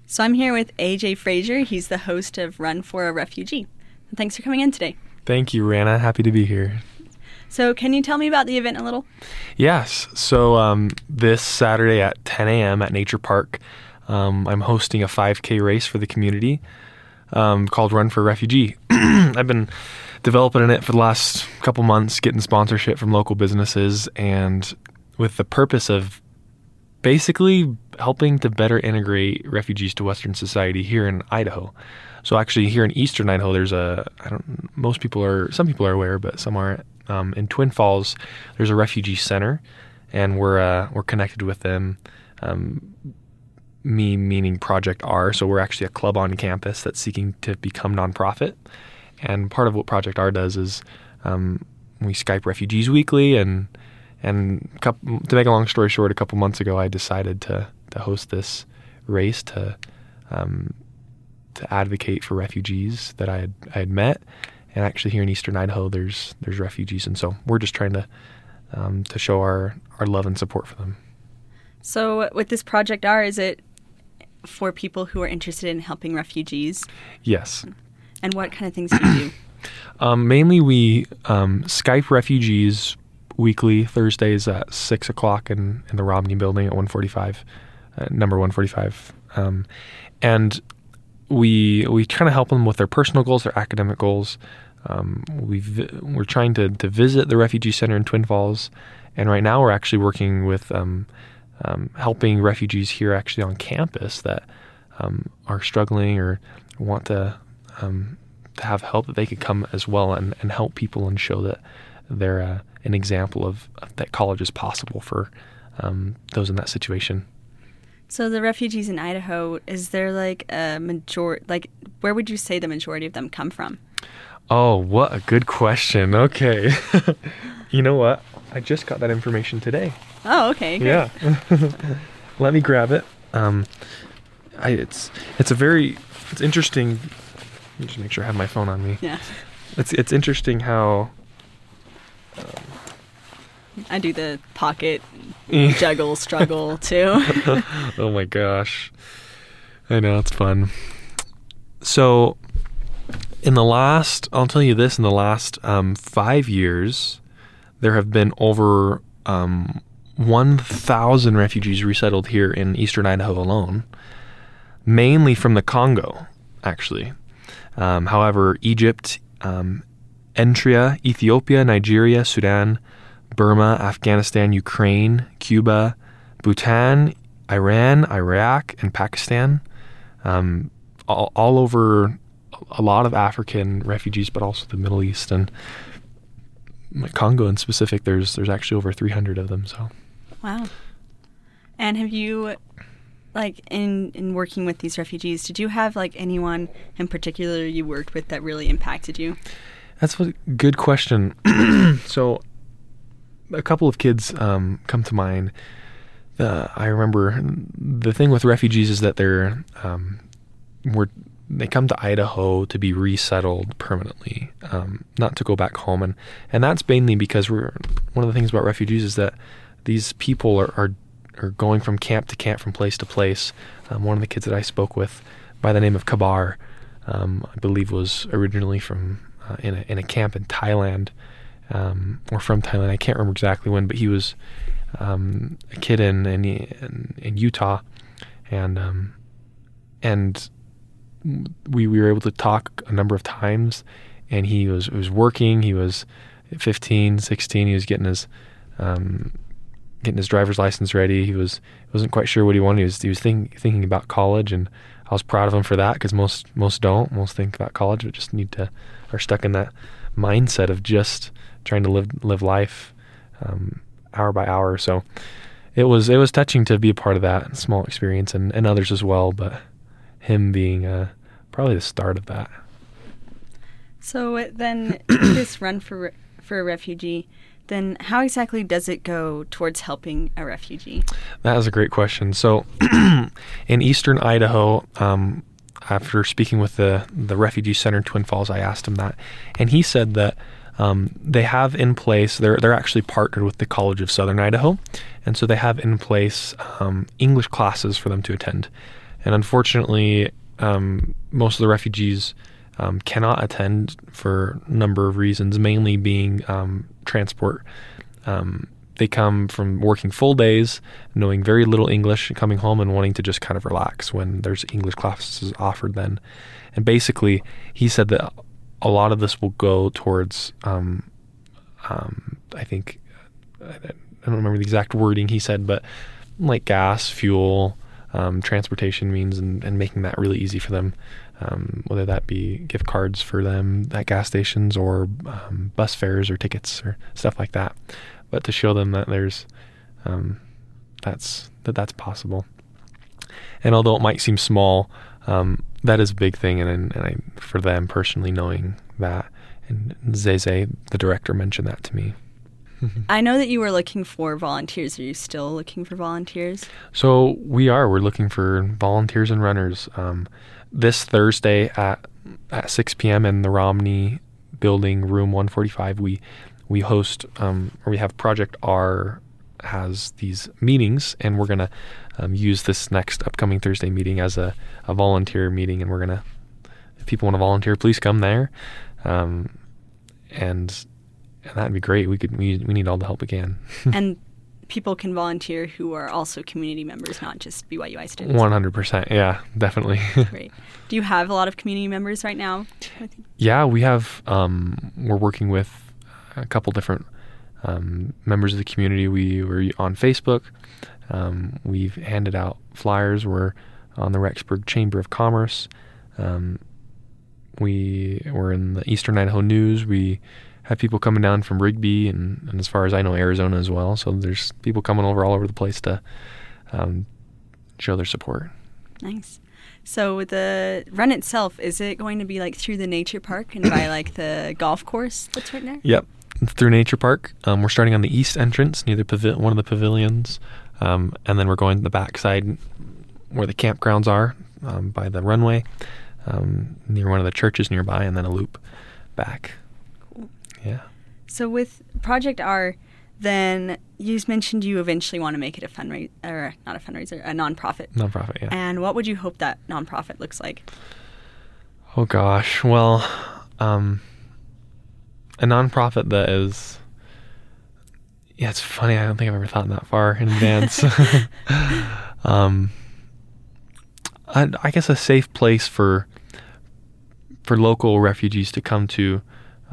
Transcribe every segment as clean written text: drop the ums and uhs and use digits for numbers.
So I'm here with AJ Frazier. He's the host of Run for a Refugee. Thanks for coming in today. Thank you, Rana. Happy to be here. So can you tell me about the event a little? Yes. So this Saturday at 10 a.m. at Nature Park, I'm hosting a 5K race for the community called Run for a Refugee. I've been developing it for the last couple months, getting sponsorship from local businesses, and with the purpose of basically helping to better integrate refugees to Western society here in Idaho. So actually here in Eastern Idaho, there's some people are aware, but some aren't. In Twin Falls, there's a refugee center, and we're connected with them. Me meaning Project R. So we're actually a club on campus that's seeking to become nonprofit. And part of what Project R does is we Skype refugees weekly, and to make a long story short, a couple months ago I decided to host this race to advocate for refugees that I had met. And actually here in Eastern Idaho there's refugees, and so we're just trying to show our love and support for them. So with this Project R, is it for people who are interested in helping refugees? Yes. And what kind of things do you do? Mainly we Skype refugees weekly, Thursdays at 6 o'clock in the Romney building at 145, number 145. And we try to help them with their personal goals, their academic goals. We're trying to visit the refugee center in Twin Falls. And right now we're actually working with helping refugees here actually on campus that are struggling or want to have help, that they could come as well and help people and show that they're an example of that college is possible for those in that situation. So the refugees in Idaho, is there like a majority, like where would you say the majority of them come from? Oh, what a good question. Okay. You know what? I just got that information today. Oh, okay. Great. Yeah. Let me grab it. It's interesting. Let me just make sure I have my phone on me. Yeah. It's interesting how I do the pocket juggle struggle too. Oh my gosh. I know, it's fun. So in the last 5 years, there have been over 1,000 refugees resettled here in Eastern Idaho alone, mainly from the Congo, actually. However, Egypt, Eritrea, Ethiopia, Nigeria, Sudan, Burma, Afghanistan, Ukraine, Cuba, Bhutan, Iran, Iraq, and Pakistan, all over a lot of African refugees, but also the Middle East and Congo in specific. There's actually over 300 of them. So, wow. And have you, like, in working with these refugees, did you have like anyone in particular you worked with that really impacted you? That's a good question. So a couple of kids come to mind. I remember the thing with refugees is that they come to Idaho to be resettled permanently, not to go back home, and that's mainly because one of the things about refugees is that these people are going from camp to camp, from place to place. One of the kids that I spoke with, by the name of Kabar, I believe was originally from in a camp in Thailand, or from Thailand. I can't remember exactly when, but he was a kid in Utah, and we were able to talk a number of times, and he was working. He was 15, 16. He was getting his driver's license ready. He wasn't quite sure what he wanted. He was thinking about college, and I was proud of him for that, because most don't. Most think about college, but just are stuck in that mindset of just trying to live life hour by hour. So it was touching to be a part of that small experience, and others as well, but him being probably the start of that. So then this Run for a Refugee, then how exactly does it go towards helping a refugee? That is a great question. So in Eastern Idaho, after speaking with the Refugee Center in Twin Falls, I asked him that, and he said that they have in place, they're actually partnered with the College of Southern Idaho, and so they have in place English classes for them to attend. And unfortunately, most of the refugees cannot attend for a number of reasons, mainly being transport. They come from working full days, knowing very little English, coming home and wanting to just kind of relax when there's English classes offered then. And basically, he said that a lot of this will go towards, I think, I don't remember the exact wording he said, but like gas, fuel, transportation means, and making that really easy for them, whether that be gift cards for them at gas stations or bus fares or tickets or stuff like that. But to show them that there's that's possible. And although it might seem small, that is a big thing, and for them personally knowing that, and Zeze, the director, mentioned that to me. I know that you were looking for volunteers. Are you still looking for volunteers? So we're looking for volunteers and runners. This Thursday at 6 p.m. in the Romney building, room 145, we host, or we have Project R has these meetings, and we're going to use this next upcoming Thursday meeting as a volunteer meeting, and we're going to, if people want to volunteer, please come there. And that'd be great. We need all the help we can. And people can volunteer who are also community members, not just BYUI students. 100%. Yeah, definitely. Great. Do you have a lot of community members right now? Yeah, we have, we're working with a couple different members of the community. We were on Facebook. We've handed out flyers. We're on the Rexburg Chamber of Commerce. We were in the Eastern Idaho News. We have people coming down from Rigby and as far as I know, Arizona as well. So there's people coming over all over the place to show their support. Nice. So the run itself, is it going to be like through the nature park and by like the golf course that's right there? Yep, through Nature Park. We're starting on the east entrance near the one of the pavilions, and then we're going to the back side where the campgrounds are, by the runway, near one of the churches nearby, and then a loop back. Cool. Yeah. So with Project R, then you mentioned you eventually want to make it a fundraiser, or not a fundraiser, a nonprofit. Nonprofit, yeah. And what would you hope that nonprofit looks like? Oh gosh, well, a nonprofit that is, yeah, it's funny. I don't think I've ever thought that far in advance. I guess a safe place for local refugees to come to,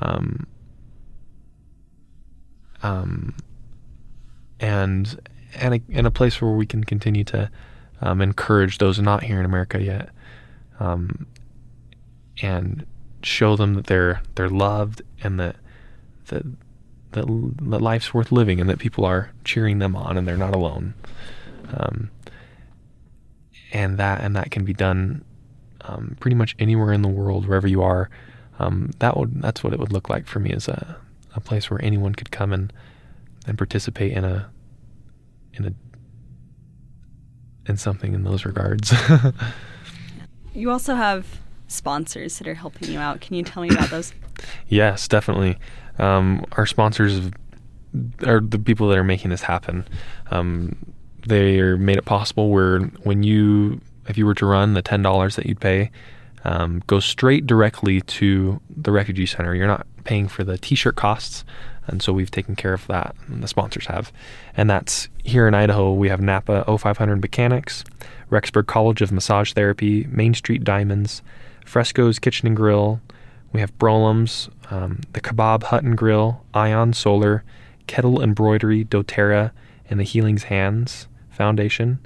and a place where we can continue to encourage those not here in America yet, and show them that they're loved, and that life's worth living, and that people are cheering them on, and they're not alone. And that can be done pretty much anywhere in the world, wherever you are. That's what it would look like for me, as a place where anyone could come and participate in something in those regards. You also have sponsors that are helping you out. Can you tell me about those? Yes, definitely. Our sponsors are the people that are making this happen. They are made it possible where if you were to run, the $10 that you'd pay goes straight directly to the refugee center. You're not paying for the t-shirt costs, and so we've taken care of that, and the sponsors have. And that's here in Idaho. We have Napa 0500 Mechanics, Rexburg College of Massage Therapy, Main Street Diamonds, Fresco's Kitchen and Grill. We have Brolam's, the Kebab Hut and Grill, Ion Solar, Kettle Embroidery, doTERRA, and the Healing's Hands Foundation,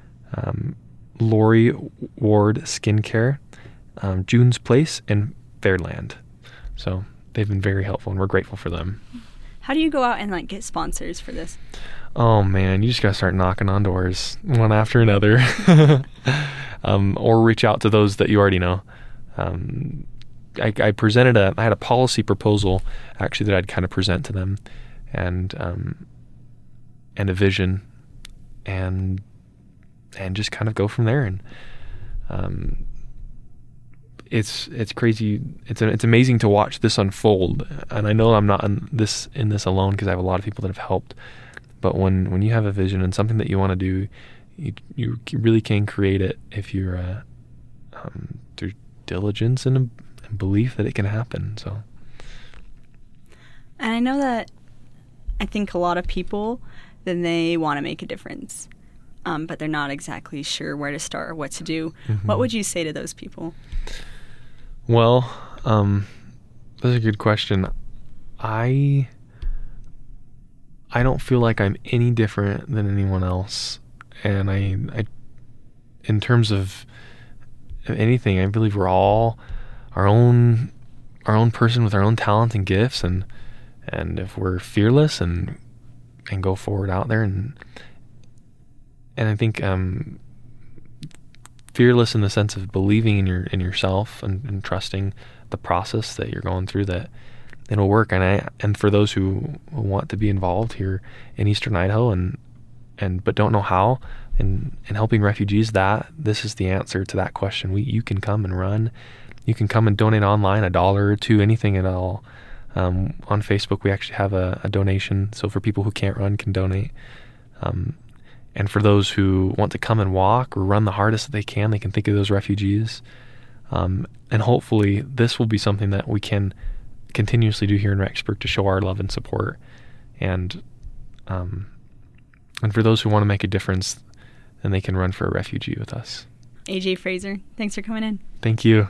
Lori Ward Skincare, June's Place, and Fairland. So they've been very helpful, and we're grateful for them. How do you go out and get sponsors for this? Oh man, you just gotta start knocking on doors one after another, or reach out to those that you already know. I had a policy proposal actually that I'd kind of present to them, and a vision, and just kind of go from there. And it's crazy. It's amazing to watch this unfold. And I know I'm not in this alone, because I have a lot of people that have helped. But when you have a vision and something that you want to do, you really can create it if you're through diligence and belief that it can happen. So, and I know that I think a lot of people, then they want to make a difference, but they're not exactly sure where to start or what to do. Mm-hmm. What would you say to those people? Well, that's a good question. I don't feel like I'm any different than anyone else, and I in terms of anything, I believe we're all our own person with our own talents and gifts, and if we're fearless and go forward out there, and I think fearless in the sense of believing in yourself and trusting the process that you're going through, that it'll work. And for those who want to be involved here in Eastern Idaho but don't know how, and helping refugees, this is the answer to that question. You can come and run. You can come and donate online, $1 or $2, anything at all. On Facebook, we actually have a donation, so for people who can't run can donate. And for those who want to come and walk or run the hardest that they can think of those refugees. And hopefully this will be something that we can continuously do here in Rexburg to show our love and support. And for those who want to make a difference, then they can run for a refugee with us. AJ Fraser, thanks for coming in. Thank you.